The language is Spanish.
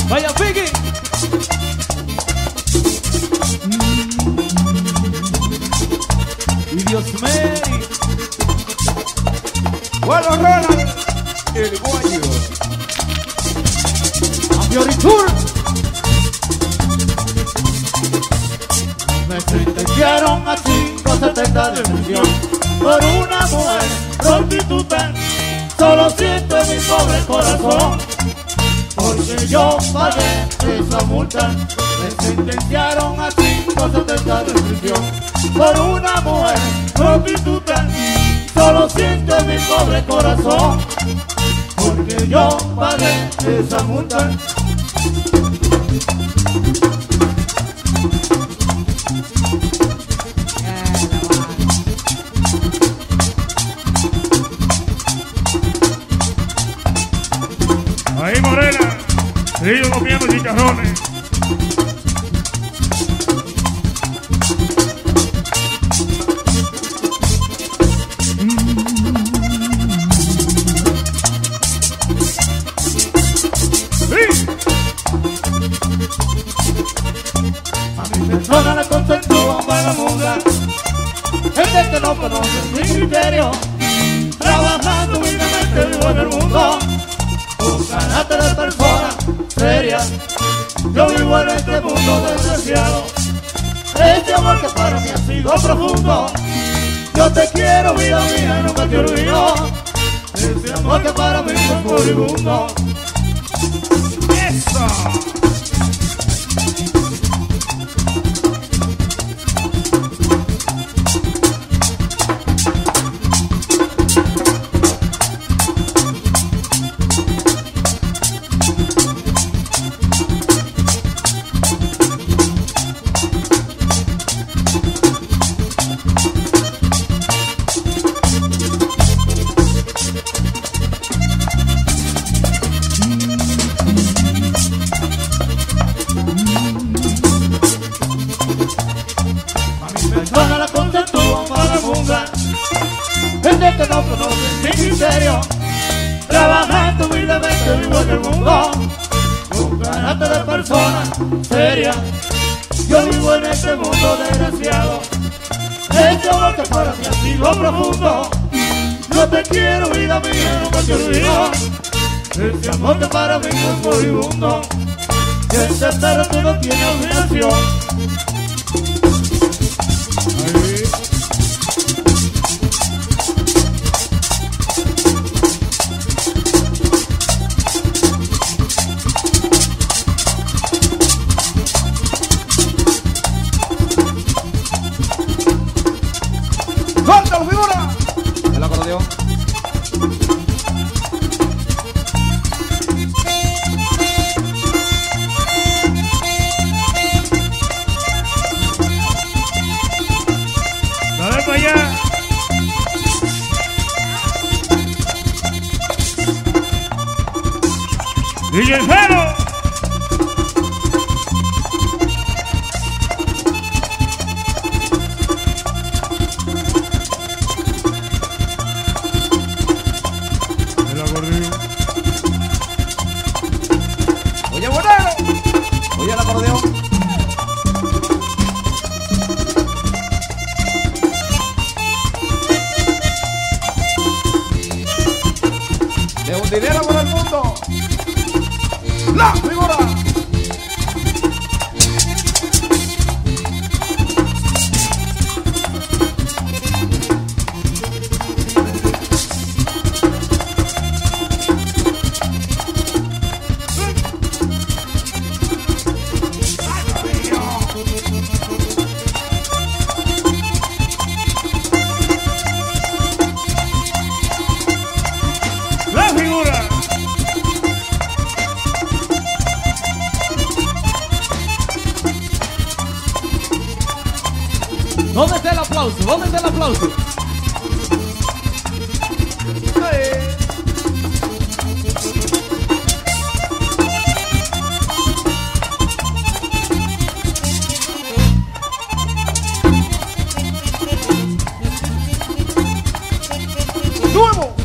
Vaya Fiki. Y Dios mío. Bueno, Ronald, el guayo. Ambioritur. Me sentenciaron a 570 de prisión por una mujer prostituta. Solo siento en mi pobre corazón, porque yo pagué esa multa. Me sentenciaron a 570 de prisión por una mujer prostituta. Solo siento en mi pobre corazón, porque yo pagué esa multa. Ahí Morena, ellos comiendo chicharrones. A mi persona la consentó vagabunda, gente que no conoce mi criterio, trabajando humildemente vivo en el mundo, con carácter de persona seria. Yo vivo en este mundo desgraciado, este amor que para mí ha sido profundo. Yo te quiero, vida mía, y nunca te olvido, este amor que para mí es moribundo. ¡Eso! Persona la consentó vagabunda, gente que no conoce mi criterio, trabajando humildemente vivo en el mundo, con carácter de persona seria. Yo vivo en este mundo desgraciado, este amor que para mí ha sido profundo. Yo te quiero, vida mía, nunca te olvido, este amor que para mí es moribundo. Y este perro que no tiene olvidación. ¡Suéltalo, figura! El acordeón. Dale para allá. DJ Fero. El acordeón. Oye, Bonero. Oye, el acordeón. De un dinero por el mundo. La figura. La figura. ¿Dónde está el aplauso? ¿Dónde está el aplauso? ¡Nuevo!